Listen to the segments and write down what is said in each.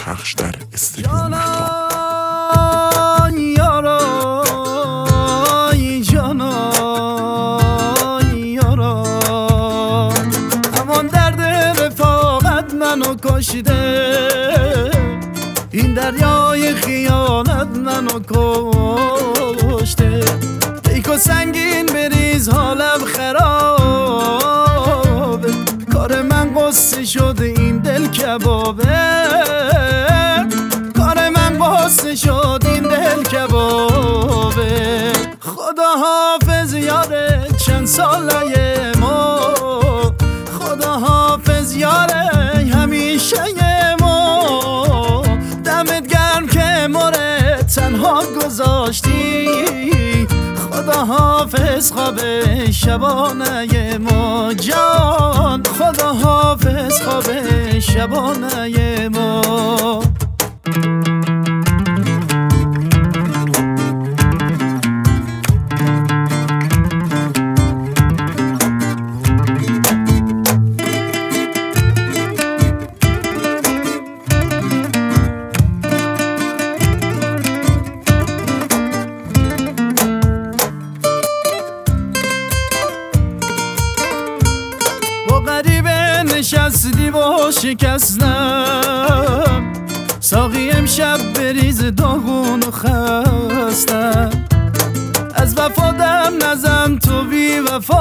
پخش در استودیو مهتاب. همان درد رفاقت منو کشیده، این دریای خیانت منو کشته. پیک و سنگین بریز حالم خرابه، کار من قصه شده این دل کبابه، کار من قصه شد این دل کبابه. خدا حافظ یاره چند ساله ما، خدا حافظ یاره همیشه ما. دمت گرم که مورد تنها گذاشتی، خدا حافظ خواب شبانه ما جان، خدا حافظ خواب شبانه ما. غریبه نشستی و شکستم، ساقی امشب بریز داغون و خستم. از وفا دم نزن تو بی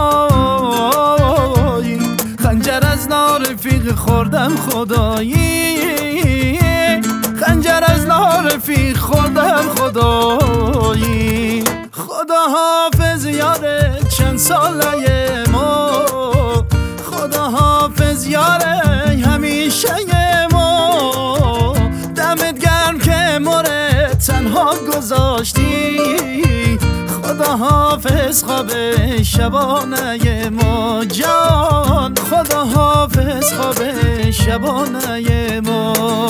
وفایی، خنجر از نار رفیق خوردم خدایی، خنجر از نار رفیق خوردم خدایی. خدا حافظ یاره چند ساله ما، خدا حافظ یاره همیشه ما. دمت گرم که مورد تنها گذاشتی، خدا حافظ خواب شبانه ما جان، خدا حافظ خواب شبانه ما.